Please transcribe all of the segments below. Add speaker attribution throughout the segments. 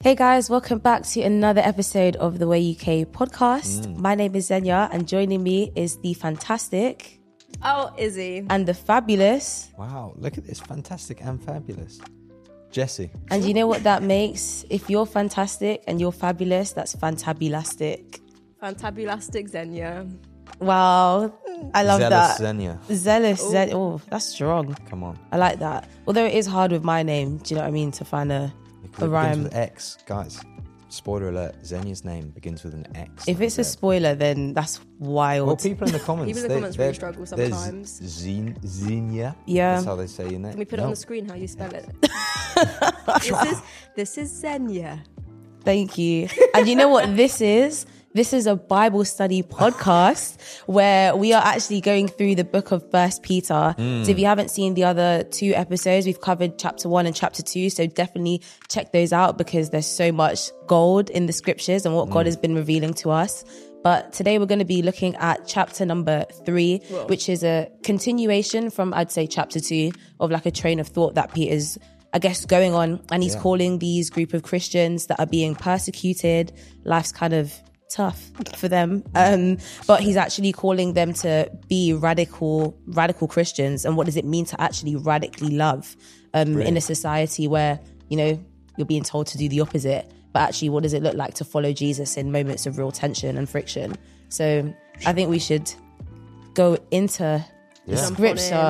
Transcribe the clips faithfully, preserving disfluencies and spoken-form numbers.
Speaker 1: Hey guys, welcome back to another episode of the Way U K podcast. Mm. My name is Xenia and joining me is the fantastic...
Speaker 2: Oh, Izzy.
Speaker 1: And the fabulous...
Speaker 3: Wow, look at this, fantastic and fabulous. Jessie.
Speaker 1: And you know what that makes? If you're fantastic and you're fabulous, that's fantabulastic.
Speaker 2: Fantabulastic Xenia.
Speaker 1: Wow, I love
Speaker 3: Zealous
Speaker 1: that.
Speaker 3: Xenia.
Speaker 1: Zealous Xenia. Oh, that's strong.
Speaker 3: Come on.
Speaker 1: I like that. Although it is hard with my name, do you know what I mean? To find a...
Speaker 3: It
Speaker 1: A rhyme.
Speaker 3: begins with X, guys. Spoiler alert: Xenia's name begins with an X.
Speaker 1: If it's a spoiler, then that's wild.
Speaker 3: Well, people in the comments,
Speaker 2: people in the
Speaker 3: they,
Speaker 2: comments really struggle sometimes.
Speaker 3: There's Xenia.
Speaker 1: Yeah,
Speaker 3: that's how they say your name.
Speaker 2: Can we put
Speaker 3: no.
Speaker 2: it on the screen how you spell it? this is this is Xenia.
Speaker 1: Thank you. And you know what this is? This is a Bible study podcast where we are actually going through the book of First Peter. Mm. So if you haven't seen the other two episodes, we've covered chapter one and chapter two. So definitely check those out because there's so much gold in the scriptures and what mm. God has been revealing to us. But today we're going to be looking at chapter number three, Whoa. which is a continuation from, I'd say, chapter two of like a train of thought that Peter's, I guess, going on. And he's yeah. calling these group of Christians that are being persecuted. Life's kind of tough for them, um but he's actually calling them to be radical radical Christians. And what does it mean to actually radically love um Brilliant. in a society where, you know, you're being told to do the opposite, but actually what does it look like to follow Jesus in moments of real tension and friction? So I think we should go into yeah. the scripture.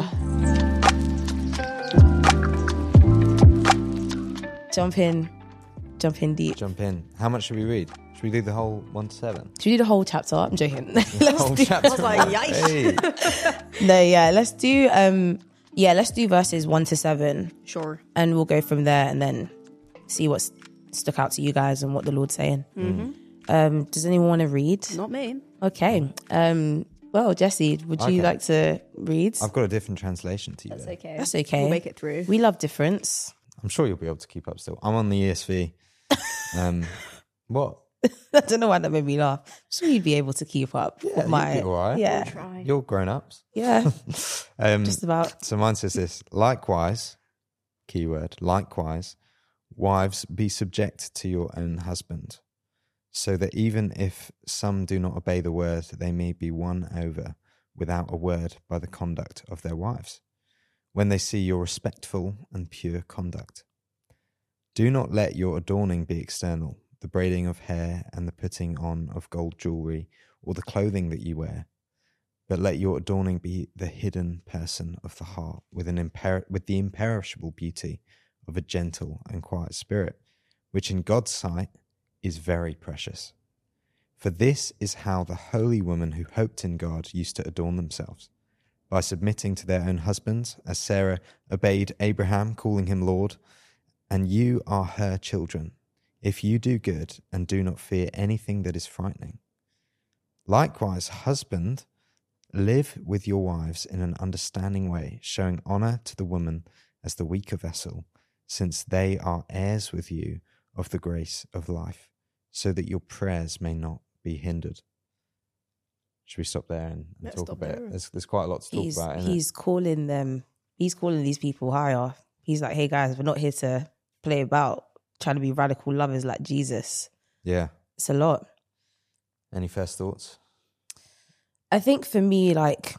Speaker 1: Jump in jump in deep
Speaker 3: jump in how much should we read? Should we do the whole one to seven?
Speaker 1: Should we do the whole chapter? I'm joking.
Speaker 3: The whole
Speaker 1: do,
Speaker 3: chapter.
Speaker 2: I was like, yikes.
Speaker 1: Hey. No, yeah, let's do um, yeah, let's do verses one to seven.
Speaker 2: Sure.
Speaker 1: And we'll go from there and then see what's stuck out to you guys and what the Lord's saying.
Speaker 2: Mm-hmm.
Speaker 1: Um, does anyone want to read?
Speaker 2: Not me.
Speaker 1: Okay. Um, well, Jessie, would you okay. like to read?
Speaker 3: I've got a different translation to you.
Speaker 2: That's
Speaker 3: though.
Speaker 2: okay.
Speaker 1: That's okay.
Speaker 2: We'll make it through.
Speaker 1: We love difference.
Speaker 3: I'm sure you'll be able to keep up still. I'm on the E S V. um, what?
Speaker 1: I don't know why that made me laugh. So you'd be able to keep up.
Speaker 3: Yeah,
Speaker 1: with my,
Speaker 3: you'd be all right.
Speaker 1: Yeah,
Speaker 2: we'll try.
Speaker 3: You're grown-ups.
Speaker 1: Yeah,
Speaker 3: um,
Speaker 1: just about.
Speaker 3: So mine says this: likewise, keyword, likewise, wives, be subject to your own husband, so that even if some do not obey the word, they may be won over without a word by the conduct of their wives, when they see your respectful and pure conduct. Do not let your adorning be external, the braiding of hair and the putting on of gold jewelry, or the clothing that you wear, but let your adorning be the hidden person of the heart, with an imper- with the imperishable beauty of a gentle and quiet spirit, which in God's sight is very precious. For this is how the holy women who hoped in God used to adorn themselves, by submitting to their own husbands, as Sarah obeyed Abraham, calling him Lord, and you are her children, if you do good and do not fear anything that is frightening. Likewise, husband, live with your wives in an understanding way, showing honor to the woman as the weaker vessel, since they are heirs with you of the grace of life, so that your prayers may not be hindered. Should we stop there and, and talk about it? There's, there's quite a lot to talk
Speaker 1: he's,
Speaker 3: about.
Speaker 1: He's
Speaker 3: it?
Speaker 1: calling them, he's calling these people higher. He's like, hey guys, we're not here to play about trying to be radical lovers like Jesus.
Speaker 3: Yeah.
Speaker 1: It's a lot.
Speaker 3: Any first thoughts?
Speaker 1: I think for me, like,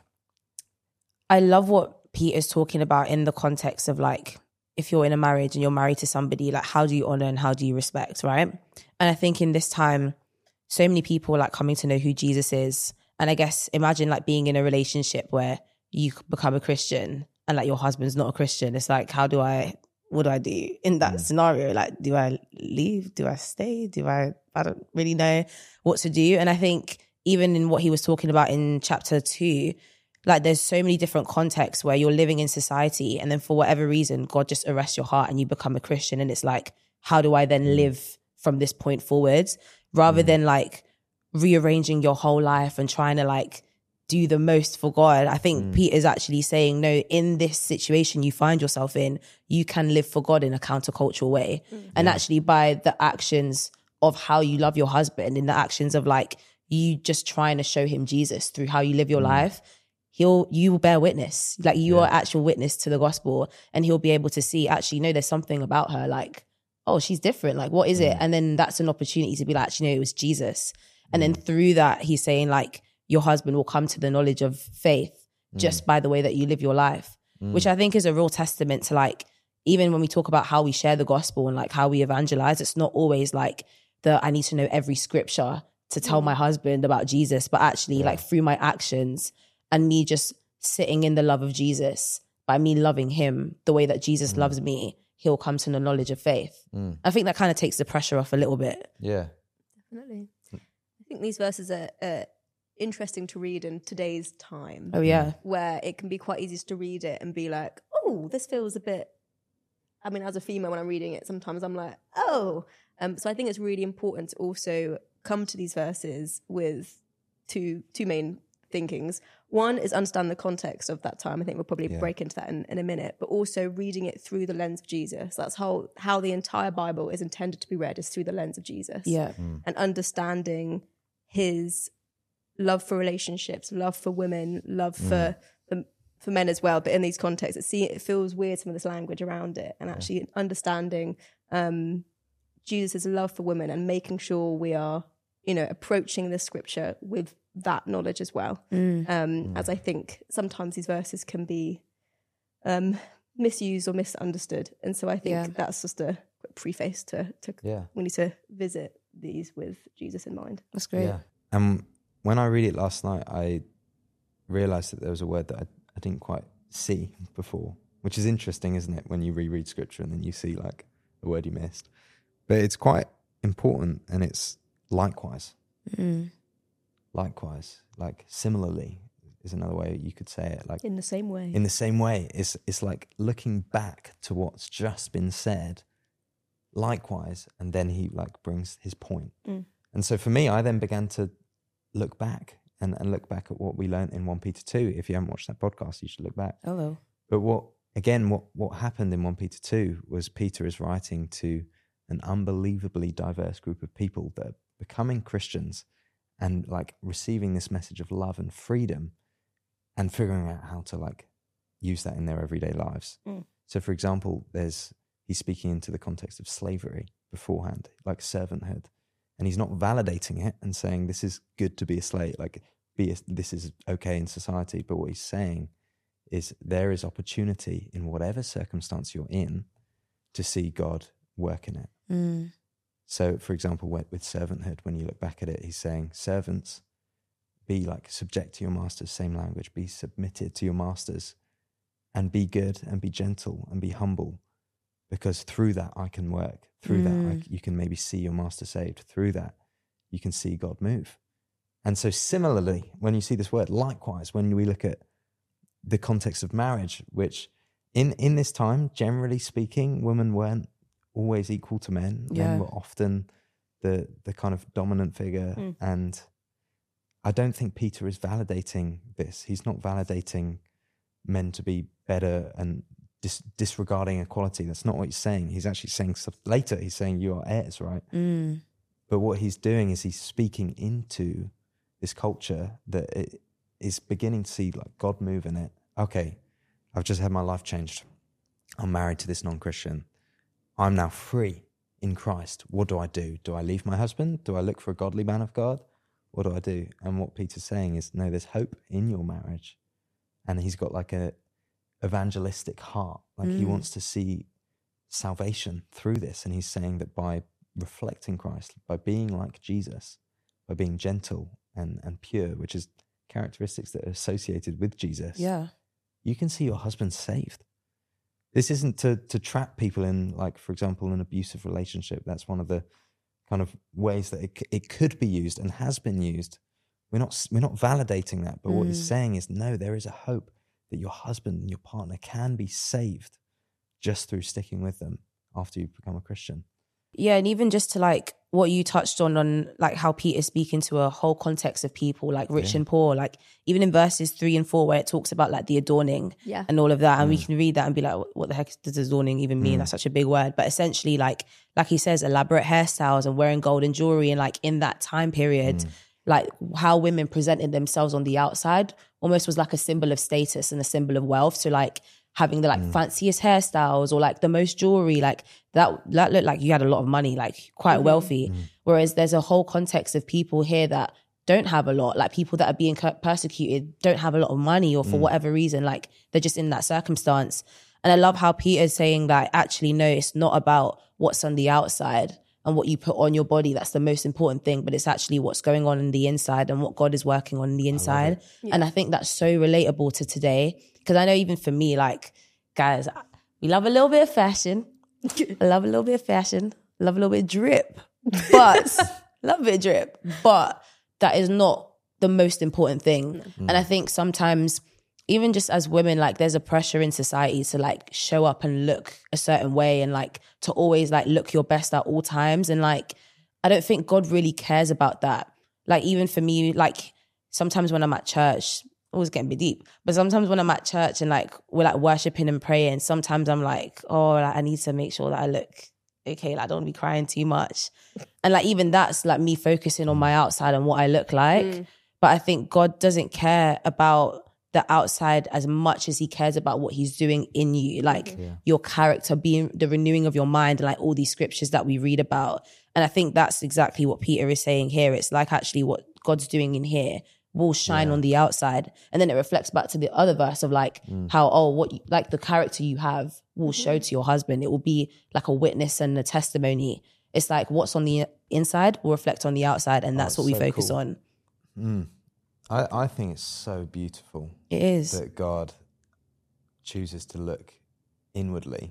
Speaker 1: I love what Peter's talking about in the context of like, if you're in a marriage and you're married to somebody, like how do you honor and how do you respect, right? And I think in this time, so many people are like coming to know who Jesus is. And I guess imagine like being in a relationship where you become a Christian and like your husband's not a Christian. It's like, how do I, what do I do in that mm. scenario? Like, do I leave? Do I stay? Do I, I don't really know what to do. And I think even in what he was talking about in chapter two, like there's so many different contexts where you're living in society and then for whatever reason, God just arrests your heart and you become a Christian. And it's like, how do I then mm. live from this point forwards? Rather mm. than like rearranging your whole life and trying to like do the most for God. I think mm. Peter's actually saying, no, in this situation you find yourself in, you can live for God in a countercultural way. Mm. And yeah. actually by the actions of how you love your husband, in the actions of like you just trying to show him Jesus through how you live your mm. life, he'll, you will bear witness. Like you yeah. are actual witness to the gospel and he'll be able to see, actually, no, there's something about her. Like, oh, she's different. Like, what is it? And then that's an opportunity to be like, actually, no, it was Jesus. And then through that, he's saying like, your husband will come to the knowledge of faith just by the way that you live your life, which I think is a real testament to like, even when we talk about how we share the gospel and like how we evangelize, it's not always like the, I need to know every scripture to tell my husband about Jesus, but actually yeah. like through my actions and me just sitting in the love of Jesus, by me loving him the way that Jesus mm. loves me, he'll come to the knowledge of faith. Mm. I think that kind of takes the pressure off a little bit.
Speaker 3: Yeah.
Speaker 2: Definitely. I think these verses are uh, interesting to read in today's time.
Speaker 1: Oh, yeah.
Speaker 2: Where it can be quite easy to read it and be like, oh, this feels a bit... I mean, as a female, when I'm reading it, sometimes I'm like, oh. Um, so I think it's really important to also come to these verses with two two main thinkings. One is understand the context of that time. I think we'll probably yeah. break into that in, in a minute, but also reading it through the lens of Jesus. That's how, how the entire Bible is intended to be read, is through the lens of Jesus.
Speaker 1: Yeah.
Speaker 3: Mm.
Speaker 2: And understanding his love for relationships, love for women, love mm. for, for for men as well. But in these contexts, it, see, it feels weird, some of this language around it, and actually yeah. understanding um, Jesus' love for women and making sure we are, you know, approaching the scripture with that knowledge as well.
Speaker 1: Mm.
Speaker 2: Um,
Speaker 3: mm.
Speaker 2: As I think sometimes these verses can be um, misused or misunderstood. And so I think
Speaker 1: yeah.
Speaker 2: that's just a preface to, to
Speaker 3: yeah.
Speaker 2: we need to visit these with Jesus in mind.
Speaker 1: That's great.
Speaker 3: Yeah. And when I read it last night, I realized that there was a word that I, I didn't quite see before, which is interesting, isn't it? When you reread scripture and then you see like a word you missed. But it's quite important, and it's likewise.
Speaker 1: Mm.
Speaker 3: Likewise, like similarly is another way you could say it. Like
Speaker 2: in the same way.
Speaker 3: In the same way. It's it's like looking back to what's just been said. Likewise, and then he like brings his point.
Speaker 2: Mm.
Speaker 3: And so for me, I then began to look back and, and look back at what we learned in First Peter two. If you haven't watched that podcast, you should look back.
Speaker 1: Hello.
Speaker 3: But what again, what what happened in First Peter two was Peter is writing to an unbelievably diverse group of people that are becoming Christians and like receiving this message of love and freedom and figuring out how to like use that in their everyday lives.
Speaker 2: Mm.
Speaker 3: So for example, there's he's speaking into the context of slavery beforehand, like servanthood. And he's not validating it and saying this is good to be a slave, like be a, this is okay in society. But what he's saying is there is opportunity in whatever circumstance you're in to see God work in it.
Speaker 1: Mm.
Speaker 3: So, for example, with, with servanthood, when you look back at it, he's saying, servants, be like subject to your masters, same language, be submitted to your masters, and be good and be gentle and be humble, because through that I can work. Through
Speaker 1: Mm.
Speaker 3: that, I, you can maybe see your master saved. Through that, you can see God move. And so similarly, when you see this word, likewise, when we look at the context of marriage, which in, in this time, generally speaking, women weren't always equal to men.
Speaker 1: Yeah.
Speaker 3: Men were often the the kind of dominant figure.
Speaker 2: Mm.
Speaker 3: And I don't think Peter is validating this. He's not validating men to be better and dis- disregarding equality. That's not what he's saying. He's actually saying stuff later. He's saying you are heirs, right?
Speaker 1: Mm.
Speaker 3: But what he's doing is he's speaking into this culture that it is beginning to see like God move in it. Okay, I've just had my life changed. I'm married to this non-Christian. I'm now free in Christ. What do I do? Do I leave my husband? Do I look for a godly man of God? What do I do? And what Peter's saying is, no, there's hope in your marriage. And he's got like a evangelistic heart. Like
Speaker 1: Mm.
Speaker 3: he wants to see salvation through this. And he's saying that by reflecting Christ, by being like Jesus, by being gentle and, and pure, which is characteristics that are associated with Jesus,
Speaker 1: Yeah.
Speaker 3: you can see your husband saved. This isn't to to trap people in, like, for example, an abusive relationship. That's one of the kind of ways that it it could be used and has been used. We're not we're not validating that, but what he's
Speaker 1: Mm.
Speaker 3: saying is, no, there is a hope that your husband and your partner can be saved just through sticking with them after you become a Christian.
Speaker 1: Yeah, and even just to like what you touched on, on like how Peter's speaking to a whole context of people, like rich
Speaker 3: Yeah.
Speaker 1: and poor, like even in verses three and four where it talks about like the adorning
Speaker 2: Yeah.
Speaker 1: and all of that, and we
Speaker 3: Mm.
Speaker 1: can read that and be like, what- what the heck does adorning even mean?
Speaker 3: Mm.
Speaker 1: That's such a big word. But essentially, like like he says, elaborate hairstyles and wearing gold and jewelry, and like in that time period,
Speaker 3: Mm.
Speaker 1: like how women presented themselves on the outside almost was like a symbol of status and a symbol of wealth. So like having the like fanciest hairstyles or like the most jewelry, like that that looked like you had a lot of money, like quite
Speaker 2: Mm-hmm.
Speaker 1: wealthy. Mm. Whereas there's a whole context of people here that don't have a lot, like people that are being persecuted don't have a lot of money, or for mm. whatever reason, like they're just in that circumstance. And I love how Peter's saying that actually, no, it's not about what's on the outside and what you put on your body. That's the most important thing, but it's actually what's going on in the inside and what God is working on in the inside. I yeah. And I think that's so relatable to today. Because I know even for me, like, guys, we love a little bit of fashion. I love a little bit of fashion. Love a little bit of drip. But, love a bit of drip. But that is not the most important thing. Mm. And I think sometimes, even just as women, like, there's a pressure in society to, like, show up and look a certain way and, like, to always, like, look your best at all times. And, like, I don't think God really cares about that. Like, even for me, like, sometimes when I'm at church, always getting a bit deep, but sometimes when I'm at church and like we're like worshiping and praying, sometimes I'm like, oh, like, I need to make sure that I look okay, like I don't want to be crying too much. And like even that's like me focusing on my outside and what I look like. Mm. But I think God doesn't care about the outside as much as he cares about what he's doing in you, like yeah. your character, being the renewing of your mind, and like all these scriptures that we read about. And I think that's exactly what Peter is saying here. It's like actually what God's doing in here will shine yeah. on the outside, and then it reflects back to the other verse of like mm. how oh what you, like the character you have will show to your husband. It will be like a witness and a testimony. It's like what's on the inside will reflect on the outside, and that's oh, what we so focus cool. on.
Speaker 3: Mm. I I think it's so beautiful.
Speaker 1: It is
Speaker 3: that God chooses to look inwardly,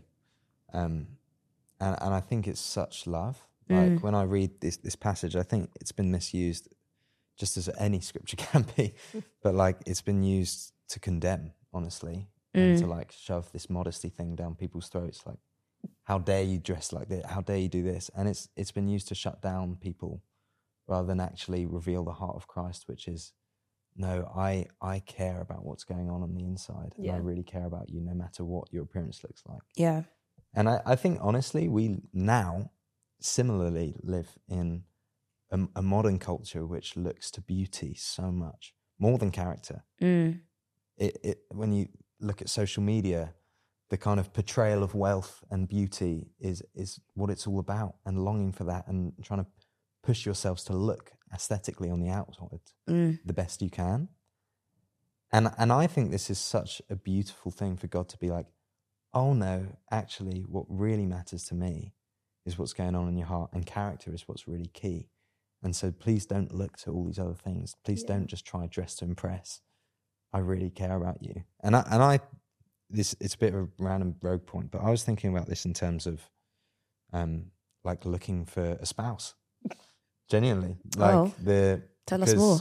Speaker 3: um, and and I think it's such love. Like mm. when I read this this passage, I think it's been misused, just as any scripture can be, but like it's been used to condemn, honestly, mm. and to like shove this modesty thing down people's throats. Like, how dare you dress like this? How dare you do this? And it's it's been used to shut down people rather than actually reveal the heart of Christ, which is, no, I I care about what's going on on the inside, and yeah. I really care about you no matter what your appearance looks like.
Speaker 1: Yeah.
Speaker 3: And I, I think, honestly, we now similarly live in A, a modern culture which looks to beauty so much more than character. Mm. It, it when you look at social media, the kind of portrayal of wealth and beauty is is what it's all about, and longing for that and trying to push yourselves to look aesthetically on the outside mm. the best you can. And and I think this is such a beautiful thing for God to be like, oh no, actually what really matters to me is what's going on in your heart, and character is what's really key. And so please don't look to all these other things. Please yeah. don't just try dress to impress. I really care about you. And I, and I, this, it's a bit of a random rogue point, but I was thinking about this in terms of, um, like looking for a spouse. Genuinely. Like
Speaker 1: oh,
Speaker 3: the,
Speaker 1: tell us more.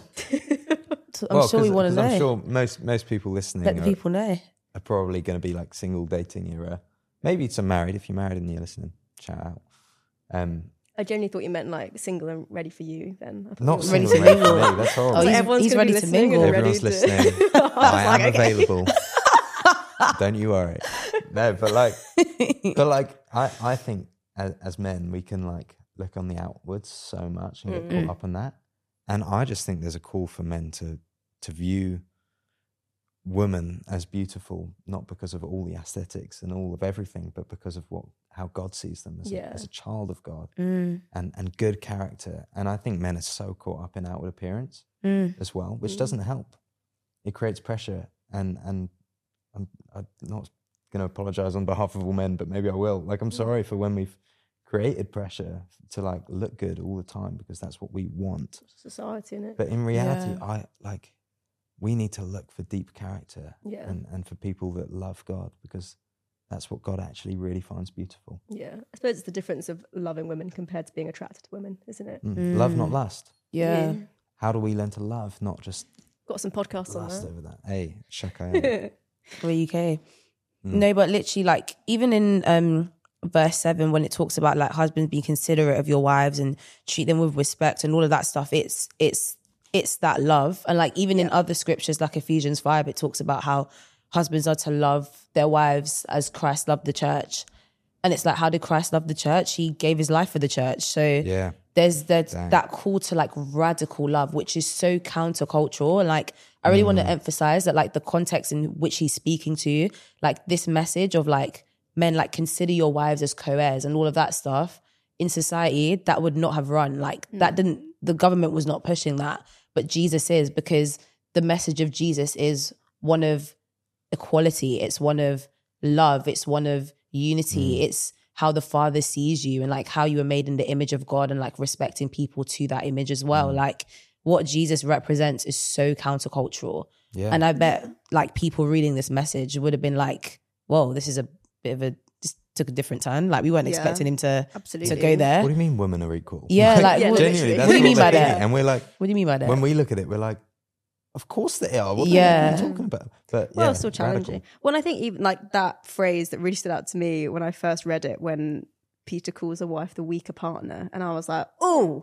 Speaker 1: I'm
Speaker 3: well,
Speaker 1: sure we want to know.
Speaker 3: I'm sure most, most people listening
Speaker 1: Let the
Speaker 3: are,
Speaker 1: people know.
Speaker 3: are probably going to be like single dating era. Maybe some married. If you're married and you're listening, shout out. Um,
Speaker 2: I genuinely thought you meant like single and ready for you. Then I
Speaker 3: not
Speaker 1: ready
Speaker 3: to mingle. Me. That's horrible.
Speaker 1: Oh, he's, everyone's he's ready to mingle.
Speaker 3: Everyone's
Speaker 2: ready
Speaker 3: listening.
Speaker 2: To...
Speaker 3: I, I
Speaker 2: like,
Speaker 3: am
Speaker 2: okay.
Speaker 3: available. Don't you worry. No, but like, but like, I, I think as, as men we can like look on the outwards so much and get mm. caught up on that. And I just think there's a call for men to to view women as beautiful, not because of all the aesthetics and all of everything, but because of what how God sees them as,
Speaker 2: yeah.
Speaker 3: a, as a child of God
Speaker 1: mm.
Speaker 3: and, and good character. And I think men are so caught up in outward appearance mm. as well, which mm. doesn't help. It creates pressure. And, and I'm, I'm not going to apologize on behalf of all men, but maybe I will. Like, I'm sorry for when we've created pressure to like look good all the time, because that's what we want.
Speaker 2: Society, innit?
Speaker 3: But in reality,
Speaker 1: yeah.
Speaker 3: I like, we need to look for deep character
Speaker 2: yeah.
Speaker 3: and, and for people that love God, because that's what God actually really finds beautiful.
Speaker 2: Yeah. I suppose it's the difference of loving women compared to being attracted to women, isn't it?
Speaker 3: Mm. Mm. Love, not lust.
Speaker 1: Yeah.
Speaker 2: yeah.
Speaker 3: How do we learn to love, not just
Speaker 2: got some podcasts
Speaker 3: lust
Speaker 2: on that.
Speaker 3: over that? Hey, shaka.
Speaker 1: For U K. Mm. No, but literally, like, even in um, verse seven, when it talks about like husbands being considerate of your wives and treat them with respect and all of that stuff, it's it's it's that love. And like even yeah. in other scriptures like Ephesians five, it talks about how husbands are to love their wives as Christ loved the church. And it's like, how did Christ love the church? He gave his life for the church. So
Speaker 3: yeah.
Speaker 1: there's that
Speaker 3: Dang.
Speaker 1: that call to like radical love, which is so countercultural. And like, I really want to emphasize that like the context in which he's speaking to, like this message of like men, like consider your wives as co-heirs and all of that stuff in society, that would not have run. Like that didn't, the government was not pushing that, but Jesus is, because the message of Jesus is one of equality. It's one of love. It's one of unity. It's how the Father sees you and like how you were made in the image of God and like respecting people to that image as well. Like what Jesus represents is so countercultural.
Speaker 3: Yeah.
Speaker 1: And I bet like people reading this message would have been like, whoa, this is a bit of a, just took a different turn. Like we weren't
Speaker 2: Yeah.
Speaker 1: expecting him to,
Speaker 2: Absolutely.
Speaker 1: to go there.
Speaker 3: What do you mean women are equal?
Speaker 1: Yeah, like,
Speaker 2: Yeah,
Speaker 1: what,
Speaker 3: genuinely,
Speaker 2: literally.
Speaker 3: that's
Speaker 1: what do you mean
Speaker 3: they're
Speaker 1: by that?
Speaker 3: thinking. And we're like,
Speaker 1: What do you mean by that?
Speaker 3: when we look at it, we're like, of course they are. What
Speaker 1: Yeah.
Speaker 3: are you talking about? But
Speaker 2: Well,
Speaker 3: yeah,
Speaker 2: it's still challenging.
Speaker 3: radical.
Speaker 2: Well, I think even like that phrase that really stood out to me when I first read it, when Peter calls a wife the weaker partner, and I was like, oh,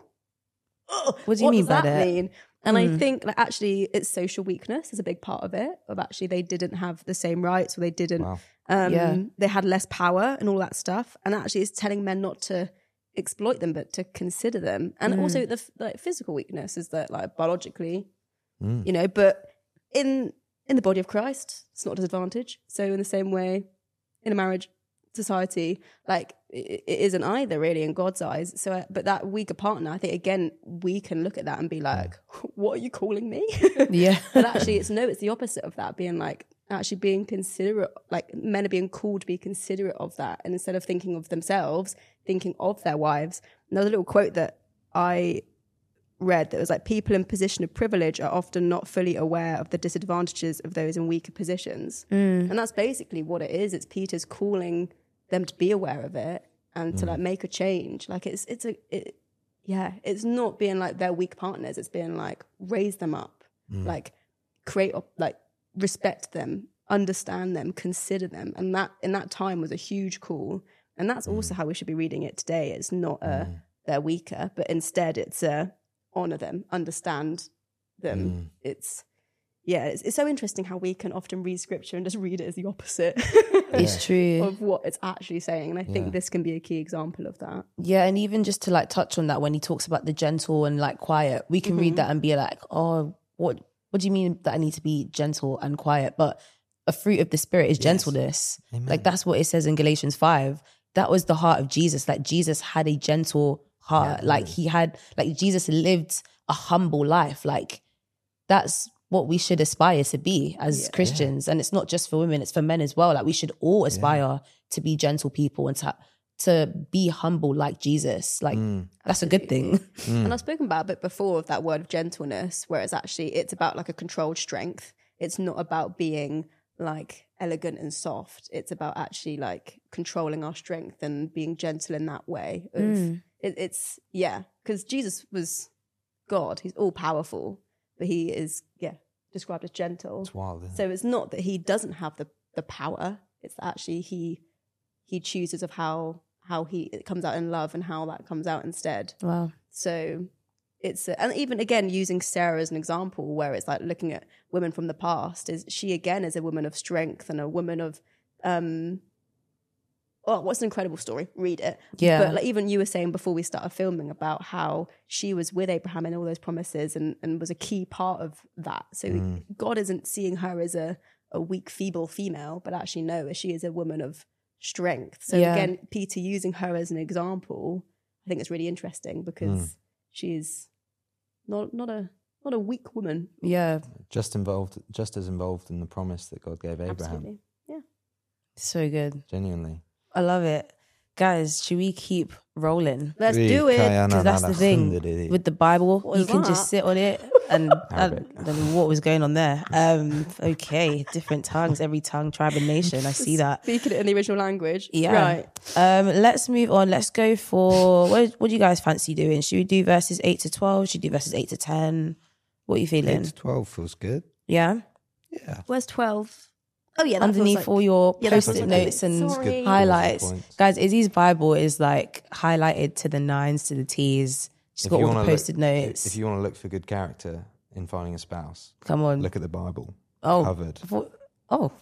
Speaker 2: oh
Speaker 1: What do you mean
Speaker 2: does
Speaker 1: by
Speaker 2: that
Speaker 1: that?
Speaker 2: mean? And
Speaker 1: Mm.
Speaker 2: I think like actually it's social weakness is a big part of it, of actually they didn't have the same rights, or they didn't,
Speaker 3: Wow.
Speaker 2: um,
Speaker 1: Yeah.
Speaker 2: they had less power and all that stuff. And actually it's telling men not to exploit them, but to consider them. And
Speaker 1: Mm.
Speaker 2: also the f- like physical weakness is that like biologically,
Speaker 3: Mm.
Speaker 2: you know, but in in the body of Christ, it's not a disadvantage. So in the same way, in a marriage society, like it, it isn't either really in God's eyes. So, uh, but that weaker partner, I think again, we can look at that and be like, what are you calling me?
Speaker 1: Yeah.
Speaker 2: But actually it's no, it's the opposite of that, being like, actually being considerate, like men are being called to be considerate of that. And instead of thinking of themselves, thinking of their wives. And there's a little quote that I read that was like, people in position of privilege are often not fully aware of the disadvantages of those in weaker positions.
Speaker 1: Mm.
Speaker 2: And that's basically what it is. It's Peter's calling them to be aware of it and to like make a change. Like it's, it's a, it, yeah, it's not being like they're weak partners. It's being like, raise them up, like create, op- like respect them, understand them, consider them. And that in that time was a huge call. And that's also how we should be reading it today. It's not a, they're weaker, but instead it's a, honor them, understand them.
Speaker 3: Mm.
Speaker 2: It's, yeah, it's, it's so interesting how we can often read scripture and just read it as the opposite
Speaker 1: It's true.
Speaker 2: of what it's actually saying. And I think
Speaker 3: Yeah.
Speaker 2: this can be a key example of that.
Speaker 1: Yeah, and even just to like touch on that, when he talks about the gentle and like quiet, we can read that and be like, oh, what what do you mean that I need to be gentle and quiet? But a fruit of the spirit is gentleness.
Speaker 3: Amen.
Speaker 1: Like that's what it says in Galatians five. That was the heart of Jesus. Like Jesus had a gentle heart.
Speaker 3: Yeah.
Speaker 1: Like he had, like Jesus lived a humble life. Like that's what we should aspire to be as
Speaker 2: Yeah.
Speaker 1: Christians. And it's not just for women, it's for men as well. Like we should all aspire to be gentle people and to to be humble like Jesus. Like
Speaker 3: Mm.
Speaker 1: that's a good thing.
Speaker 3: Mm.
Speaker 2: And I've spoken about a bit before of that word of gentleness, where it's actually, it's about like a controlled strength. It's not about being like elegant and soft. It's about actually like controlling our strength and being gentle in that way. Of,
Speaker 1: Mm.
Speaker 2: it, it's, yeah, because Jesus was God. He's all powerful, but he is, yeah, described as gentle.
Speaker 3: It's wild. Isn't it?
Speaker 2: So it's not that he doesn't have the, the power. It's that actually he he chooses of how how he it comes out in love and how that comes out instead.
Speaker 1: Wow.
Speaker 2: So it's uh, and even again using Sarah as an example, where it's like looking at women from the past, is she again is a woman of strength and a woman of um oh, what's an incredible story. Read it.
Speaker 1: Yeah.
Speaker 2: But like even you were saying before we started filming about how she was with Abraham in all those promises and, and was a key part of that. So
Speaker 3: Mm.
Speaker 2: God isn't seeing her as a, a weak, feeble female, but actually no, she is a woman of strength. So
Speaker 1: Yeah.
Speaker 2: again, Peter using her as an example, I think it's really interesting because
Speaker 3: Mm.
Speaker 2: she's not not a not a weak woman.
Speaker 1: Yeah.
Speaker 3: Just involved, just as involved in the promise that God gave Abraham.
Speaker 2: Absolutely. Yeah.
Speaker 1: So good.
Speaker 3: Genuinely.
Speaker 1: I love it. Guys, should we keep rolling?
Speaker 2: Let's do it.
Speaker 1: Because that's the thing with the Bible.
Speaker 2: What
Speaker 1: You
Speaker 2: is
Speaker 1: can
Speaker 2: that?
Speaker 1: just sit on it and I
Speaker 3: Arabic.
Speaker 1: don't know what was going on there. Um, okay, different tongues, every tongue, tribe and nation. I see that.
Speaker 2: Speaking it in the original language.
Speaker 1: Yeah.
Speaker 2: Right.
Speaker 1: Um, let's move on. Let's go for what, what do you guys fancy doing? Should we do verses eight to twelve? Should we do verses eight to ten? What are you feeling?
Speaker 3: eight to twelve feels good.
Speaker 1: Yeah.
Speaker 3: Yeah.
Speaker 2: Where's twelve? Oh yeah, that feels
Speaker 1: Underneath
Speaker 2: like-
Speaker 1: all your
Speaker 2: Yeah, that feels
Speaker 1: post-it
Speaker 2: like a
Speaker 1: notes
Speaker 2: bit-
Speaker 1: and
Speaker 2: sorry.
Speaker 1: highlights.
Speaker 3: Points.
Speaker 1: Guys, Izzy's Bible is like highlighted to the nines, to the T's. She's
Speaker 3: If
Speaker 1: got
Speaker 3: you
Speaker 1: all the
Speaker 3: wanna look-
Speaker 1: post-it notes.
Speaker 3: If you want to look for good character in finding a spouse,
Speaker 1: Come on.
Speaker 3: look at the Bible.
Speaker 1: oh,
Speaker 3: Covered.
Speaker 1: I thought- oh,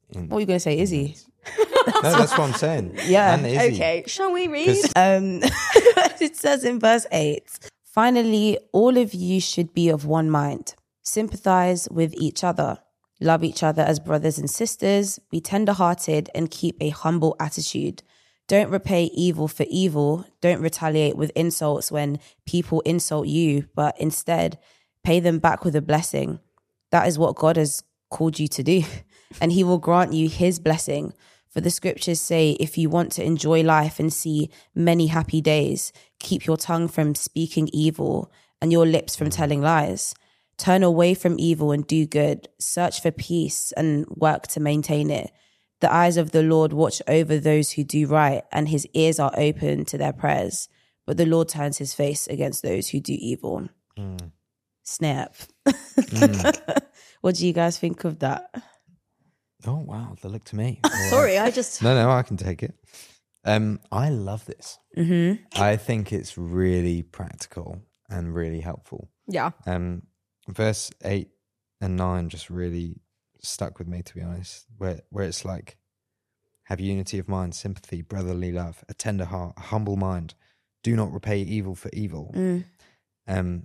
Speaker 3: in,
Speaker 1: What were you going to say, Izzy?
Speaker 3: no, that's what I'm saying.
Speaker 1: Yeah.
Speaker 3: And Izzy.
Speaker 2: Okay, shall we read?
Speaker 1: Um, it says in verse eight, finally, all of you should be of one mind, sympathize with each other, love each other as brothers and sisters, be tender-hearted and keep a humble attitude. Don't repay evil for evil. Don't retaliate with insults when people insult you, but instead pay them back with a blessing. That is what God has called you to do, and he will grant you his blessing. For the scriptures say, if you want to enjoy life and see many happy days, keep your tongue from speaking evil and your lips from telling lies. Turn away from evil and do good. Search for peace and work to maintain it. The eyes of the Lord watch over those who do right, and his ears are open to their prayers. But the Lord turns his face against those who do evil.
Speaker 3: Mm.
Speaker 1: Snap.
Speaker 3: Mm.
Speaker 1: What do you guys think of that?
Speaker 3: Oh, wow. They look to me.
Speaker 2: Sorry, I just...
Speaker 3: No, no, I can take it. Um, I love this.
Speaker 1: Mm-hmm.
Speaker 3: I think it's really practical and really helpful.
Speaker 2: Yeah.
Speaker 3: Um, verse eight and nine just really stuck with me, to be honest, where where it's like, have unity of mind, sympathy, brotherly love, a tender heart, a humble mind. Do not repay evil for evil.
Speaker 1: Mm.
Speaker 3: Um,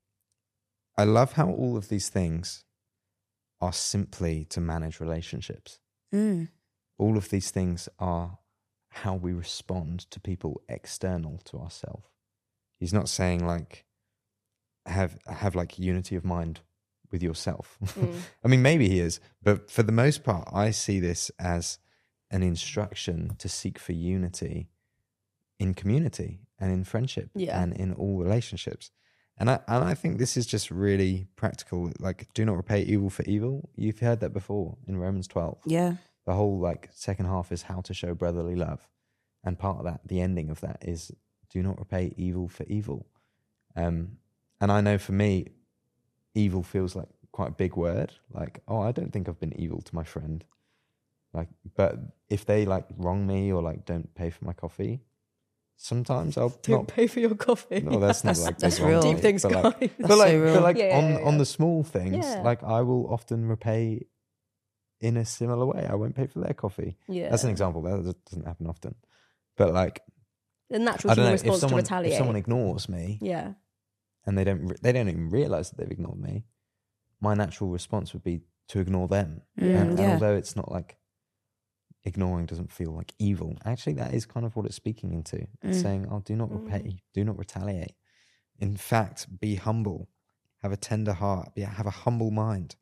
Speaker 3: I love how all of these things are simply to manage relationships.
Speaker 1: Mm.
Speaker 3: All of these things are how we respond to people external to ourselves. He's not saying like have have like unity of mind with yourself.
Speaker 2: Mm.
Speaker 3: I mean, maybe he is, but for the most part, I see this as an instruction to seek for unity in community and in friendship
Speaker 2: Yeah.
Speaker 3: and in all relationships. And I and I think this is just really practical. Like, do not repay evil for evil. You've heard that before in Romans twelve.
Speaker 1: Yeah.
Speaker 3: The whole like second half is how to show brotherly love, and part of that, the ending of that, is do not repay evil for evil. Um, and I know for me, evil feels like quite a big word. Like, oh, I don't think I've been evil to my friend. Like, but if they like wrong me or like don't pay for my coffee, sometimes I'll
Speaker 2: Don't
Speaker 3: not
Speaker 2: pay for your coffee.
Speaker 3: No, that's not
Speaker 1: That's-
Speaker 3: like
Speaker 1: that's
Speaker 3: big wrong
Speaker 1: real.
Speaker 3: to
Speaker 2: Deep
Speaker 3: me,
Speaker 2: things,
Speaker 3: but like,
Speaker 2: guys.
Speaker 3: but
Speaker 1: That's
Speaker 3: like,
Speaker 1: so real.
Speaker 3: but like
Speaker 2: Yeah, yeah,
Speaker 3: on
Speaker 2: yeah,
Speaker 3: on
Speaker 2: yeah.
Speaker 3: the small things,
Speaker 2: Yeah.
Speaker 3: like I will often repay in a similar way. I won't pay for their coffee.
Speaker 2: Yeah.
Speaker 3: That's an example. That doesn't happen often. But like,
Speaker 2: The natural
Speaker 3: I don't
Speaker 2: human
Speaker 3: know if
Speaker 2: response to
Speaker 3: someone
Speaker 2: retaliate.
Speaker 3: if someone ignores me
Speaker 2: yeah.
Speaker 3: and they don't re- they don't even realize that they've ignored me, my natural response would be to ignore them.
Speaker 1: Mm,
Speaker 3: and, and
Speaker 1: yeah.
Speaker 3: although it's not like ignoring doesn't feel like evil, actually that is kind of what it's speaking into. It's
Speaker 1: Mm.
Speaker 3: saying, oh, do not repay, do not retaliate. In fact, be humble, have a tender heart, be, have a humble mind.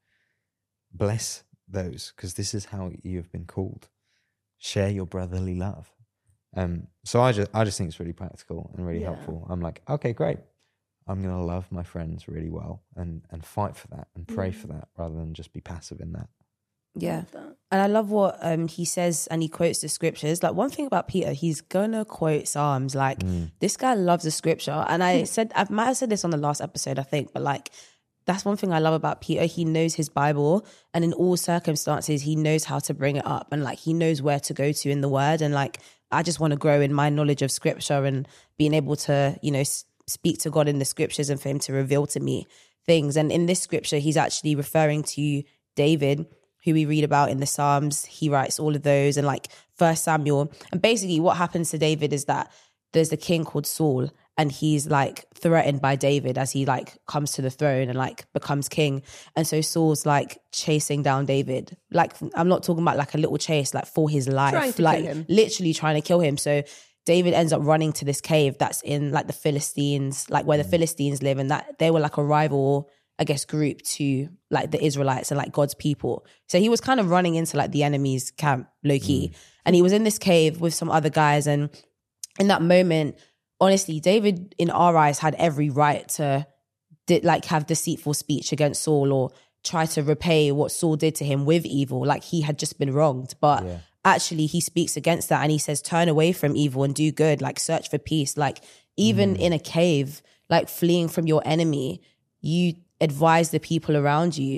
Speaker 3: Bless those, because this is how you have been called. Share your brotherly love. Um, so I just I just think it's really practical and really
Speaker 2: Yeah.
Speaker 3: helpful. I'm like, okay, great. I'm gonna love my friends really well and and fight for that and pray
Speaker 2: Mm.
Speaker 3: for that rather than just be passive in that.
Speaker 1: Yeah.
Speaker 2: Love that.
Speaker 1: And I love what um, he says, and he quotes the scriptures. Like, one thing about Peter, he's gonna quote Psalms. Like,
Speaker 3: Mm.
Speaker 1: this guy loves the scripture. And I said, I might have said this on the last episode, I think, but like, that's one thing I love about Peter. He knows his Bible, and in all circumstances, he knows how to bring it up, and like, he knows where to go to in the word. And like, I just want to grow in my knowledge of scripture and being able to, you know, s- speak to God in the scriptures and for him to reveal to me things. And in this scripture, he's actually referring to David, who we read about in the Psalms. He writes all of those, and like First Samuel. And basically what happens to David is that there's a king called Saul, and he's like threatened by David as he like comes to the throne and like becomes king. And so Saul's like chasing down David. Like, I'm not talking about like a little chase, like for his life,
Speaker 2: Trying to kill
Speaker 1: like
Speaker 2: him.
Speaker 1: literally trying to kill him. So David ends up running to this cave that's in like the Philistines, like where the Philistines live, and that they were like a rival, I guess, group to like the Israelites and like God's people. So he was kind of running into like the enemy's camp, low key. And he was in this cave with some other guys. And in that moment, honestly, David in our eyes had every right to di- like have deceitful speech against Saul or try to repay what Saul did to him with evil. Like, he had just been wronged. But
Speaker 3: Yeah.
Speaker 1: actually he speaks against that, and he says, turn away from evil and do good, like search for peace. Like, even in a cave, like fleeing from your enemy, you advise the people around you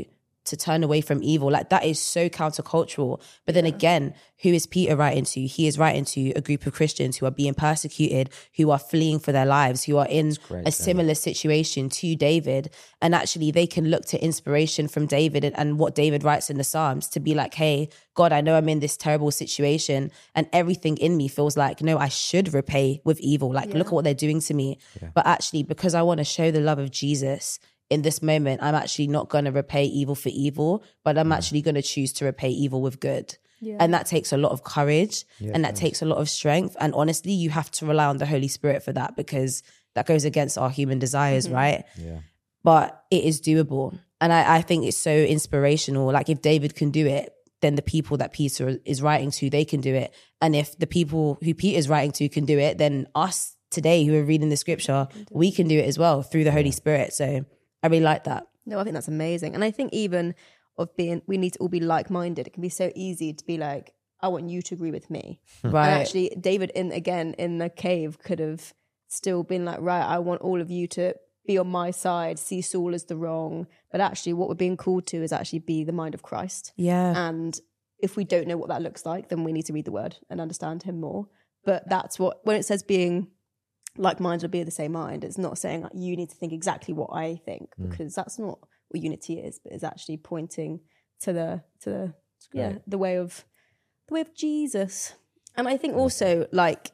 Speaker 1: to turn away from evil. Like that is so countercultural. But then again, who is Peter writing to? He is writing to a group of Christians who are being persecuted, who are fleeing for their lives, who are in
Speaker 3: great,
Speaker 1: a similar situation to David. And actually they can look to inspiration from David and, and what David writes in the Psalms to be like, hey, God, I know I'm in this terrible situation and everything in me feels like, no, I should repay with evil. Like,
Speaker 2: Yeah.
Speaker 1: look at what they're doing to me.
Speaker 3: Yeah.
Speaker 1: But actually, because I want to show the love of Jesus in this moment, I'm actually not going to repay evil for evil, but I'm actually going to choose to repay evil with good.
Speaker 2: Yeah.
Speaker 1: And that takes a lot of courage
Speaker 3: Yeah,
Speaker 1: and
Speaker 3: it
Speaker 1: that
Speaker 3: does.
Speaker 1: takes a lot of strength. And honestly, you have to rely on the Holy Spirit for that because that goes against our human desires,
Speaker 2: Mm-hmm.
Speaker 1: right?
Speaker 3: Yeah.
Speaker 1: But it is doable. And I, I think it's so inspirational. Like if David can do it, then the people that Peter is writing to, they can do it. And if the people who Peter's writing to can do it, then us today who are reading the scripture, we can do it as well through the Holy Spirit. So I really like that.
Speaker 2: No, I think that's amazing. And I think even of being, we need to all be like-minded. It can be so easy to be like, I want you to agree with me.
Speaker 1: Right.
Speaker 2: And actually, David, in again, in the cave could have still been like, right, I want all of you to be on my side, see Saul as the wrong. But actually, what we're being called to is actually be the mind of Christ.
Speaker 1: Yeah.
Speaker 2: And if we don't know what that looks like, then we need to read the word and understand him more. But that's what, when it says being like-minded or be of the same mind, it's not saying like, you need to think exactly what I think, because that's not what unity is, but it's actually pointing to the, to the, yeah, the way of, the way of Jesus. And I think also like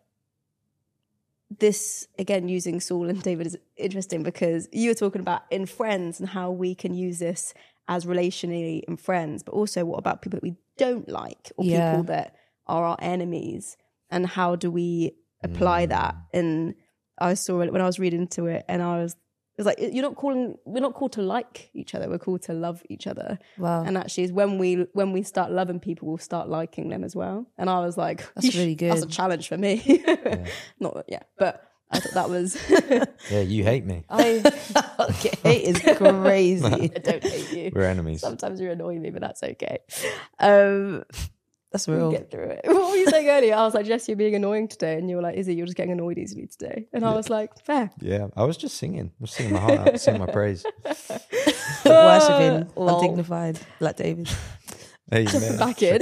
Speaker 2: this, again, using Saul and David is interesting because you were talking about in friends and how we can use this as relationally in friends, but also what about people that we don't like or
Speaker 1: Yeah.
Speaker 2: people that are our enemies, and how do we apply that? And I saw it when I was reading into it, and I was, it was like, you're not calling, we're not called to like each other, we're called to love each other.
Speaker 1: Wow.
Speaker 2: And actually, is when we when we start loving people, we'll start liking them as well. And I was like,
Speaker 1: That's
Speaker 2: "Yeesh,
Speaker 1: really
Speaker 2: That's a
Speaker 1: good."
Speaker 2: challenge for me. Not yeah, but I thought that was.
Speaker 3: Yeah, you hate me.
Speaker 1: I, okay, hate is crazy.
Speaker 2: I don't hate you.
Speaker 3: We're enemies.
Speaker 2: Sometimes you annoy me, but that's okay. Um,
Speaker 1: That's
Speaker 2: we'll
Speaker 1: real.
Speaker 2: get through it. What were you saying earlier? I was like, Jess, you're being annoying today. And you were like, Izzy, you're just getting annoyed easily today. And I was like, fair.
Speaker 3: Yeah, I was just singing. I was singing my heart out, singing my praise.
Speaker 1: Worshipping,
Speaker 2: Lol.
Speaker 1: undignified, like David.
Speaker 3: Amen.
Speaker 2: Back in.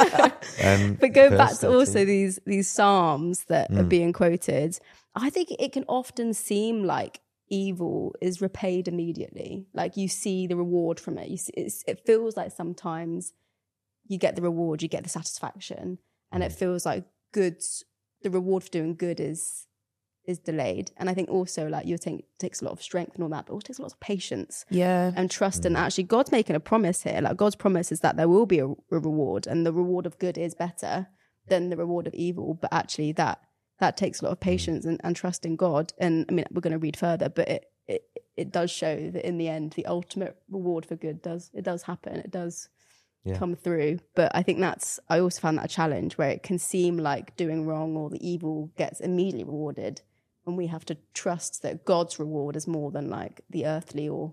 Speaker 3: Um,
Speaker 2: But going
Speaker 3: verse
Speaker 2: back to also
Speaker 3: thirteen.
Speaker 2: these these psalms that are
Speaker 3: Mm.
Speaker 2: being quoted, I think it can often seem like evil is repaid immediately. Like you see the reward from it. You see, it's, it feels like sometimes you get the reward, you get the satisfaction, and it feels like goods. The reward for doing good is is delayed. And I think also like you think takes a lot of strength and all that, but also takes a lot of patience
Speaker 1: Yeah.
Speaker 2: and trust. And actually God's making a promise here. Like God's promise is that there will be a, a reward, and the reward of good is better than the reward of evil. But actually that that takes a lot of patience and, and trust in God. And I mean, we're going to read further, but it, it it does show that in the end, the ultimate reward for good does it does happen. It does
Speaker 3: Yeah.
Speaker 2: come through. But I think that's, I also found that a challenge where it can seem like doing wrong or the evil gets immediately rewarded, and we have to trust that God's reward is more than like the earthly or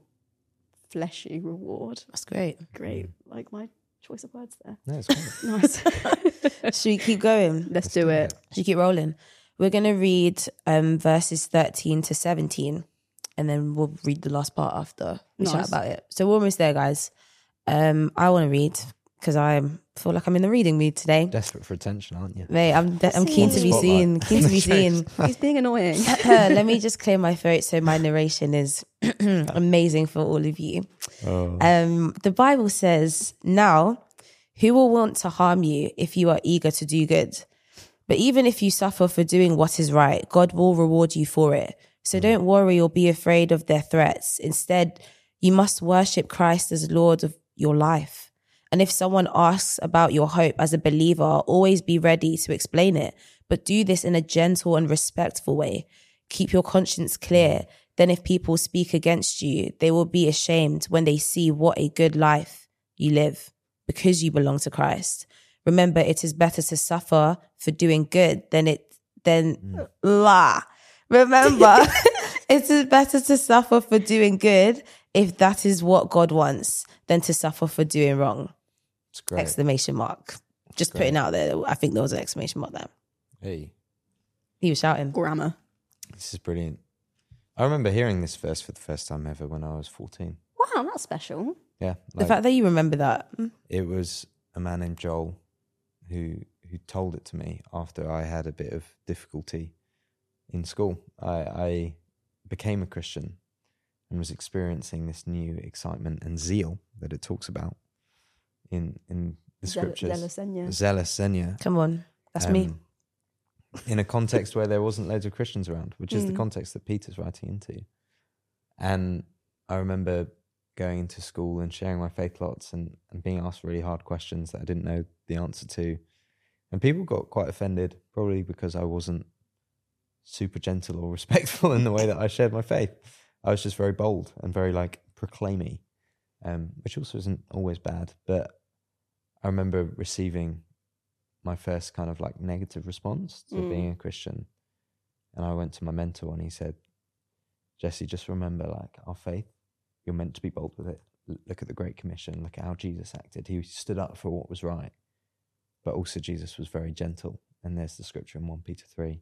Speaker 2: fleshy reward.
Speaker 1: That's great.
Speaker 2: Great. Like my choice of words there.
Speaker 3: No, it's great.
Speaker 2: Nice.
Speaker 1: Should we keep going?
Speaker 2: Let's do it.
Speaker 1: Should we keep rolling? We're going to read um, verses thirteen to seventeen, and then we'll read the last part after we chat
Speaker 2: Nice.
Speaker 1: about it. So we're almost there, guys. Um, I want to read because I feel like I'm in the reading mood today.
Speaker 3: Desperate for attention, aren't you?
Speaker 1: Mate, I'm de- I'm keen to be
Speaker 3: Spotlight.
Speaker 1: seen. Keen to be seen.
Speaker 2: He's being annoying.
Speaker 1: Let me just clear my throat so my narration is amazing for all of you.
Speaker 3: Oh.
Speaker 1: Um, the Bible says, "Now, who will want to harm you if you are eager to do good? But even if you suffer for doing what is right, God will reward you for it. So don't worry or be afraid of their threats. Instead, you must worship Christ as Lord of your life. And if someone asks about your hope as a believer, always be ready to explain it, but do this in a gentle and respectful way. Keep your conscience clear. Then if people speak against you, they will be ashamed when they see what a good life you live because you belong to Christ. Remember, it is better to suffer for doing good than it than la. Remember, it is better to suffer for doing good if that is what God wants than to suffer for doing wrong."
Speaker 3: It's great.
Speaker 1: Exclamation mark. Just
Speaker 3: Great.
Speaker 1: putting out there. I think there was an exclamation mark there.
Speaker 3: Hey,
Speaker 1: He was shouting.
Speaker 2: Grammar.
Speaker 3: this is brilliant. I remember hearing this verse for the first time ever when I was fourteen.
Speaker 2: Wow, that's special.
Speaker 3: Yeah.
Speaker 1: The
Speaker 3: Like,
Speaker 1: fact that you remember that. mm,
Speaker 3: it was a man named Joel who who told it to me after I had a bit of difficulty in school. I, I became a Christian and was experiencing this new excitement and zeal that it talks about in in the
Speaker 2: Zeal-
Speaker 3: scriptures.
Speaker 2: Zealous,
Speaker 3: Zealous, Zenia.
Speaker 1: Come on. That's me.
Speaker 3: Um, in a context where there wasn't loads of Christians around, which is the
Speaker 2: Mm.
Speaker 3: context that Peter's writing into. And I remember going into school and sharing my faith lots and, and being asked really hard questions that I didn't know the answer to. And people got quite offended, probably because I wasn't super gentle or respectful in the way that I shared my faith. I was just very bold and very like proclaimy, um, which also isn't always bad. But I remember receiving my first kind of like negative response to
Speaker 2: Mm.
Speaker 3: being a Christian. And I went to my mentor and he said, Jesse, just remember, like, our faith, you're meant to be bold with it. L- Look at the Great Commission. Look at how Jesus acted. He stood up for what was right. But also Jesus was very gentle. And there's the scripture in First Peter three.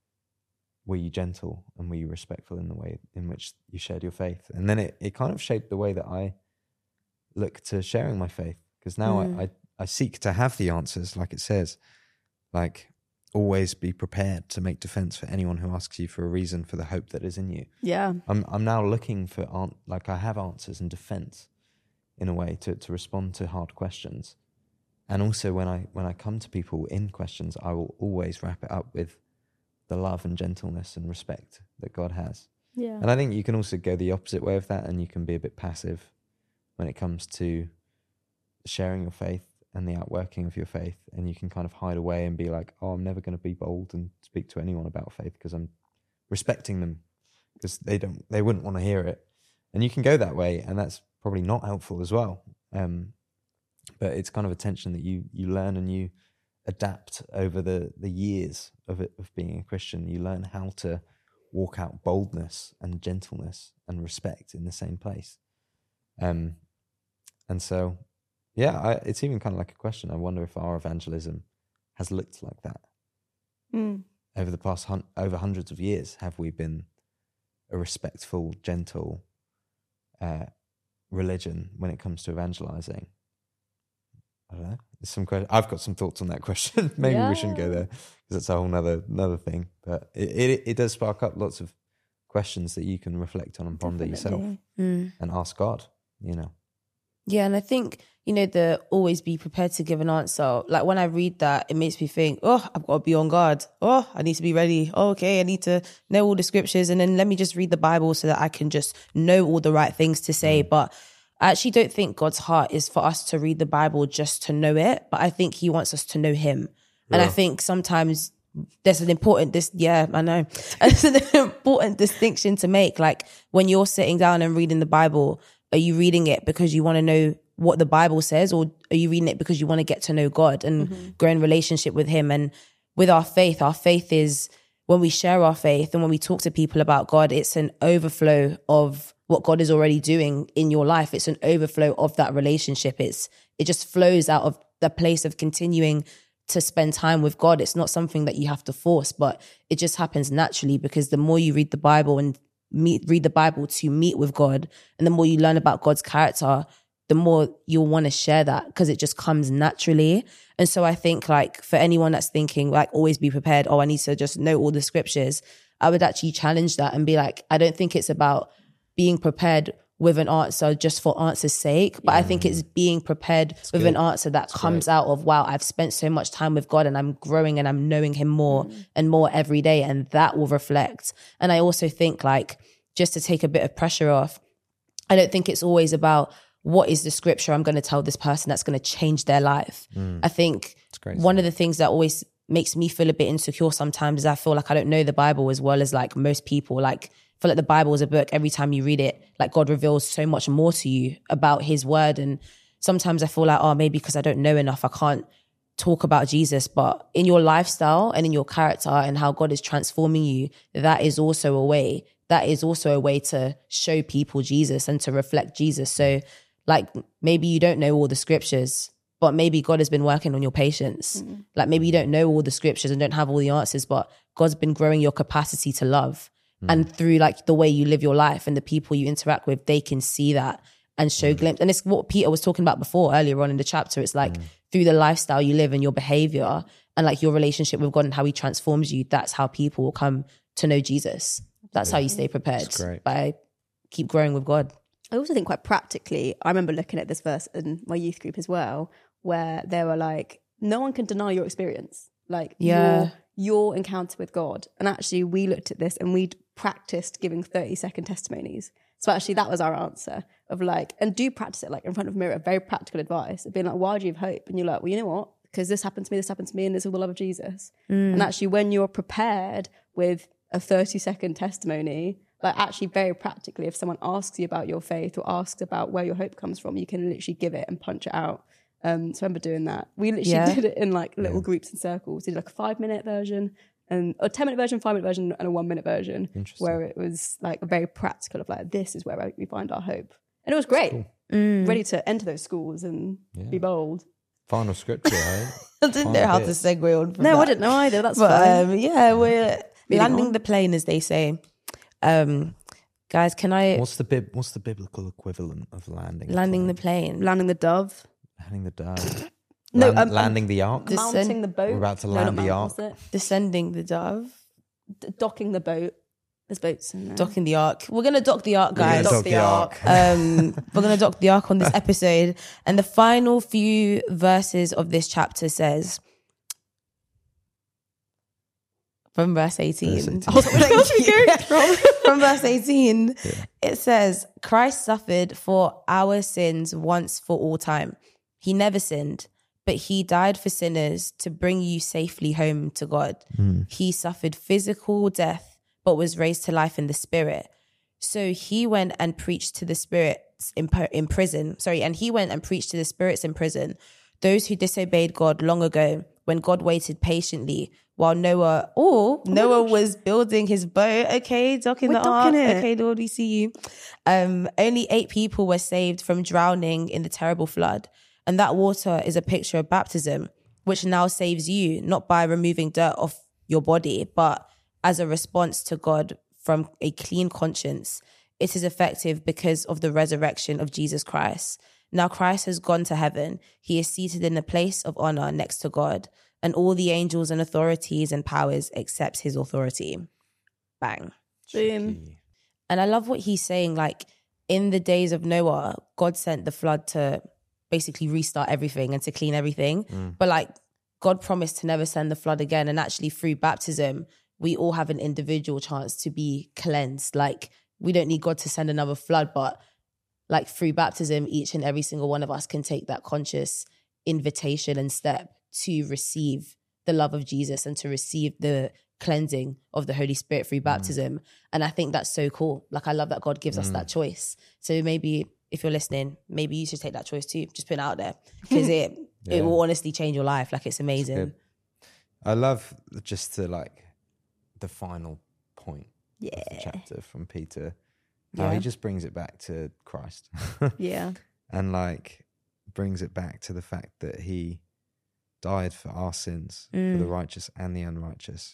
Speaker 3: Were you gentle and were you respectful in the way in which you shared your faith? And then it, it kind of shaped the way that I look to sharing my faith. Because now
Speaker 1: Mm.
Speaker 3: I, I, I seek to have the answers, like it says. Like, always be prepared to make defense for anyone who asks you for a reason for the hope that is in you.
Speaker 2: Yeah.
Speaker 3: I'm I'm now looking for, an- like, I have answers and defense in a way to, to respond to hard questions. And also when I when I come to people in questions, I will always wrap it up with the love and gentleness and respect that God has.
Speaker 2: Yeah.
Speaker 3: And I think you can also go the opposite way of that, and you can be a bit passive when it comes to sharing your faith and the outworking of your faith, and you can kind of hide away and be like, oh, I'm never going to be bold and speak to anyone about faith because I'm respecting them, because they don't, they wouldn't want to hear it. And you can go that way, and that's probably not helpful as well. Um, but it's kind of a tension that you you learn and you adapt over the the years of it, of being a Christian. You learn how to walk out boldness and gentleness and respect in the same place. Um, and so, yeah, I, it's even kind of like a question. I wonder if our evangelism has looked like that
Speaker 2: Mm.
Speaker 3: over the past hun- over hundreds of years. Have we been a respectful, gentle uh, religion when it comes to evangelizing? I don't know. There's some que- I've got some thoughts on that question. Maybe we shouldn't go
Speaker 2: Yeah.
Speaker 3: there because it's a whole nother another thing. But it, it it does spark up lots of questions that you can reflect on and ponder yourself
Speaker 2: Definitely.
Speaker 1: Mm.
Speaker 3: and ask God. You know.
Speaker 1: Yeah, and I think, you know, the always be prepared to give an answer. Like when I read that, it makes me think, oh, I've got to be on guard. Oh, I need to be ready. Oh, okay, I need to know all the scriptures, and then let me just read the Bible so that I can just know all the right things to say. But I actually don't think God's heart is for us to read the Bible just to know it, but I think he wants us to know him. And I think sometimes there's an important, this, yeah, I know. There's an important distinction to make. Like when you're sitting down and reading the Bible, are you reading it because you want to know what the Bible says, or are you reading it because you want to get to know God and
Speaker 2: Mm-hmm.
Speaker 1: grow in relationship with him? And with our faith, our faith is when we share our faith and when we talk to people about God, it's an overflow of what God is already doing in your life. It's an overflow of that relationship. It's it just flows out of the place of continuing to spend time with God. It's not something that you have to force, but it just happens naturally, because the more you read the Bible and meet read the Bible to meet with God, and the more you learn about God's character, the more you'll want to share that, because it just comes naturally. And so I think, like, for anyone that's thinking, like, always be prepared, oh, I need to just know all the scriptures, I would actually challenge that and be like, I don't think it's about being prepared with an answer just for answer's sake, but I think it's being prepared with an answer that comes out of, wow, I've spent so much time with God and I'm growing and I'm knowing him more and more every day, and that will reflect. And I also think, like, just to take a bit of pressure off, I don't think it's always about what is the scripture I'm going to tell this person that's going to change their life. I think
Speaker 3: crazy.
Speaker 1: one of the things that always makes me feel a bit insecure sometimes is I feel like I don't know the Bible as well as like most people. Like, I feel like the Bible is a book. Every time you read it, like, God reveals so much more to you about his word. And sometimes I feel like, oh, maybe because I don't know enough, I can't talk about Jesus. But in your lifestyle and in your character and how God is transforming you, that is also a way. That is also a way to show people Jesus and to reflect Jesus. So, like, maybe you don't know all the scriptures, but maybe God has been working on your patience. Mm. Like, maybe you don't know all the scriptures and don't have all the answers, but God's been growing your capacity to love. Mm. And through, like, the way you live your life and the people you interact with, they can see that. and show glimpse. And it's what Peter was talking about before earlier on in the chapter. It's like through the lifestyle you live and your behavior and like your relationship with God and how he transforms you, that's how people will come to know Jesus. That's how you stay prepared, by keep growing with God.
Speaker 2: I also think quite practically, I remember looking at this verse in my youth group as well, where they were like, no one can deny your experience. Like
Speaker 1: Yeah.
Speaker 2: your, your encounter with God. And actually we looked at this and we practiced giving thirty second testimonies. So actually that was our answer of like, and do practice it like in front of a mirror, very practical advice of being like, why do you have hope? And you're like, well, you know what? Because this happened to me, this happened to me, and this is the love of Jesus. Mm. And actually when you're prepared with a thirty second testimony, like actually very practically, if someone asks you about your faith or asks about where your hope comes from, you can literally give it and punch it out. Um, so I remember doing that. We literally
Speaker 1: Yeah.
Speaker 2: did it in like little
Speaker 3: Yeah.
Speaker 2: groups and circles. We did like a five minute version and a ten minute version, five minute version, and a one minute version,
Speaker 3: Interesting.
Speaker 2: where it was like very practical of like, this is where we find our hope. And it was great.
Speaker 3: Cool.
Speaker 1: Mm.
Speaker 2: Ready to enter those schools and
Speaker 3: Yeah.
Speaker 2: be bold.
Speaker 3: Final scripture, right?
Speaker 1: I didn't know how to segue on from
Speaker 2: No,
Speaker 1: that.
Speaker 2: I didn't know either. That's
Speaker 1: But
Speaker 2: fine.
Speaker 1: um, yeah, we're
Speaker 2: Moving
Speaker 1: landing
Speaker 2: on.
Speaker 1: the plane, as they say. Um, guys, can I
Speaker 3: What's the bib- What's the biblical equivalent of landing? a
Speaker 1: landing the
Speaker 3: plane?
Speaker 1: plane?
Speaker 2: Landing the dove.
Speaker 3: landing the dove.
Speaker 2: No,
Speaker 3: Land-
Speaker 2: um, um,
Speaker 3: landing the ark.
Speaker 1: This-
Speaker 2: Mounting the boat.
Speaker 3: We're about to
Speaker 2: No,
Speaker 3: land
Speaker 2: not
Speaker 3: the
Speaker 2: mount,
Speaker 3: ark.
Speaker 2: what's it?
Speaker 1: Descending the dove,
Speaker 2: D- docking the boat. There's boats in there.
Speaker 1: docking the ark. We're gonna dock the ark,
Speaker 3: We're gonna
Speaker 1: guys.
Speaker 3: dock
Speaker 2: Dock
Speaker 3: the
Speaker 2: the
Speaker 3: ark.
Speaker 1: um, we're gonna dock the ark on this episode, and the final few verses of this chapter says, from verse eighteen.
Speaker 3: Verse eighteen.
Speaker 1: I was like,
Speaker 2: Where's we going from?
Speaker 1: from verse eighteen,
Speaker 3: Yeah.
Speaker 1: it says, Christ suffered for our sins once for all time. He never sinned, but he died for sinners to bring you safely home to God. He suffered physical death, but was raised to life in the spirit. So he went and preached to the spirits in, in prison. Sorry, and he went and preached to the spirits in prison, those who disobeyed God long ago, when God waited patiently while Noah, oh, Noah was building his boat. Okay, docking
Speaker 2: We're
Speaker 1: the ark.
Speaker 2: docking it.
Speaker 1: Okay, Lord, we see you. Um, only eight people were saved from drowning in the terrible flood. And that water is a picture of baptism, which now saves you, not by removing dirt off your body, but as a response to God from a clean conscience. It is effective because of the resurrection of Jesus Christ. Now Christ has gone to heaven. He is seated in a place of honor next to God, and all the angels and authorities and powers accepts his authority. Bang.
Speaker 2: Boom.
Speaker 3: Cheeky.
Speaker 1: And I love what he's saying. Like, in the days of Noah, God sent the flood to basically restart everything and to clean everything.
Speaker 3: Mm.
Speaker 1: But like, God promised to never send the flood again. And actually through baptism, we all have an individual chance to be cleansed. Like, we don't need God to send another flood, but like through baptism, each and every single one of us can take that conscious invitation and step to receive the love of Jesus and to receive the cleansing of the Holy Spirit through baptism. And I think that's so cool. Like, I love that God gives us that choice. So maybe if you're listening, maybe you should take that choice too. Just put it out there, because it
Speaker 3: Yeah.
Speaker 1: it will honestly change your life. Like, it's amazing.
Speaker 3: Good. I love just to like the final point of
Speaker 2: Yeah.
Speaker 3: the chapter from Peter, how
Speaker 1: Yeah.
Speaker 3: he just brings it back to Christ
Speaker 2: Yeah.
Speaker 3: and like brings it back to the fact that he died for our sins, for the
Speaker 1: Mm.
Speaker 3: righteous and the unrighteous.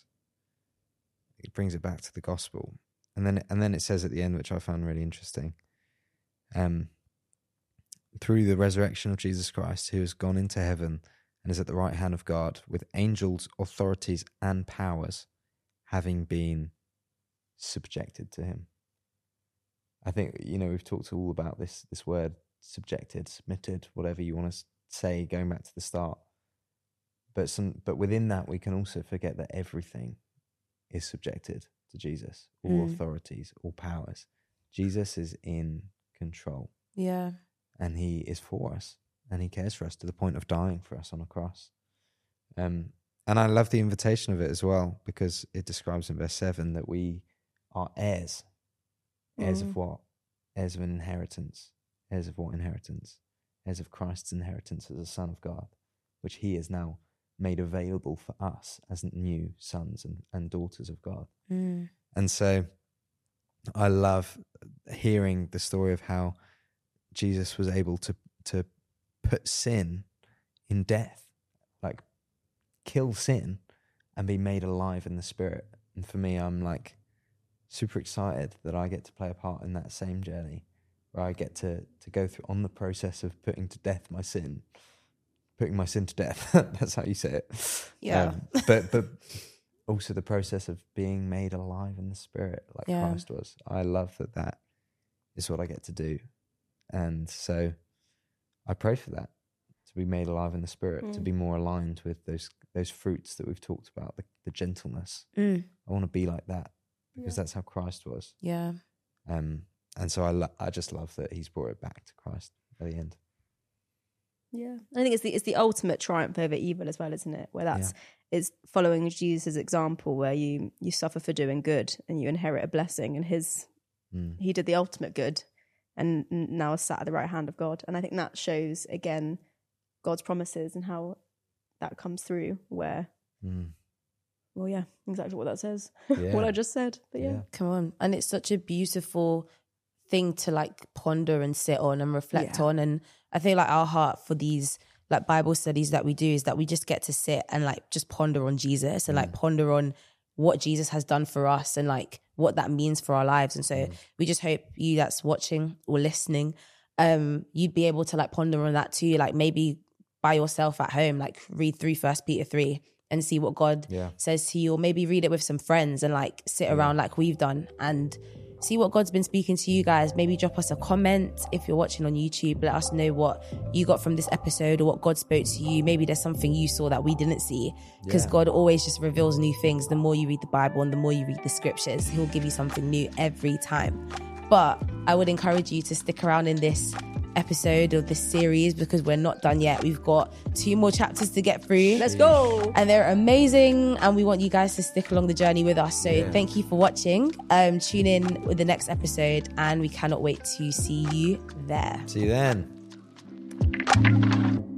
Speaker 3: It brings it back to the gospel. And then and then it says at the end, which I found really interesting, um, through the resurrection of Jesus Christ, who has gone into heaven and is at the right hand of God, with angels, authorities, and powers having been subjected to him. I think, you know, we've talked all about this this word, subjected, submitted, whatever you want to say, going back to the start. But some, but within that, we can also forget that everything is subjected to Jesus, all
Speaker 1: Mm.
Speaker 3: authorities, all powers. Jesus is in control,
Speaker 1: Yeah.
Speaker 3: and he is for us, and he cares for us to the point of dying for us on a cross. Um, and I love the invitation of it as well, because it describes in verse seven that we are heirs. Heirs
Speaker 1: Mm.
Speaker 3: of what? Heirs of an inheritance. Heirs of what inheritance? Heirs of Christ's inheritance as a son of God, which he has now made available for us as new sons and, and daughters of God.
Speaker 1: Mm.
Speaker 3: And so I love hearing the story of how Jesus was able to to put sin in death, like kill sin and be made alive in the spirit. And for me, I'm like super excited that I get to play a part in that same journey, where I get to to go through on the process of putting to death my sin, putting my sin to death. That's how you say it.
Speaker 1: Yeah.
Speaker 3: Um, but but also the process of being made alive in the spirit, like
Speaker 1: Yeah.
Speaker 3: Christ was. I love that that is what I get to do, and so I pray for that, to be made alive in the spirit,
Speaker 2: Mm.
Speaker 3: to be more aligned with those those fruits that we've talked about, the, the gentleness.
Speaker 1: Mm.
Speaker 3: I want to be like that because
Speaker 2: Yeah.
Speaker 3: that's how Christ was.
Speaker 1: Yeah.
Speaker 3: Um, and so I, lo- I just love that he's brought it back to Christ at the end.
Speaker 2: Yeah, I think it's the it's the ultimate triumph over evil as well, isn't it? Where that's it's following Jesus' example, where you you suffer for doing good and you inherit a blessing, and his
Speaker 3: Mm.
Speaker 2: he did the ultimate good, and n- now is sat at the right hand of God. And I think that shows again God's promises and how that comes through. Where,
Speaker 3: Mm.
Speaker 2: well, yeah, exactly what that says.
Speaker 3: Yeah.
Speaker 2: What I just said, but yeah,
Speaker 3: Yeah.
Speaker 1: Come on. And it's such a beautiful thing to like ponder and sit on and reflect
Speaker 2: Yeah.
Speaker 1: on. And I feel like our heart for these like Bible studies that we do is that we just get to sit and like just ponder on Jesus and like ponder on what Jesus has done for us and like what that means for our lives. And so we just hope you that's watching or listening, um, you'd be able to like ponder on that too. Like maybe by yourself at home, like read through First Peter three and see what God
Speaker 3: Yeah.
Speaker 1: says to you, or maybe read it with some friends and like sit around like we've done and see what God's been speaking to you guys. Maybe drop us a comment if you're watching on YouTube. Let us know what you got from this episode or what God spoke to you. Maybe there's something you saw that we didn't see, because
Speaker 3: Yeah.
Speaker 1: God always just reveals new things. The more you read the Bible and the more you read the scriptures, he'll give you something new every time. But I would encourage you to stick around in this episode of this series because we're not done yet. We've got two more chapters to get through.
Speaker 2: let's go.
Speaker 1: And they're amazing, and we want you guys to stick along the journey with us. So
Speaker 3: Yeah.
Speaker 1: thank you for watching. Um, tune in with the next episode, and we cannot wait to see you there.
Speaker 3: See you then.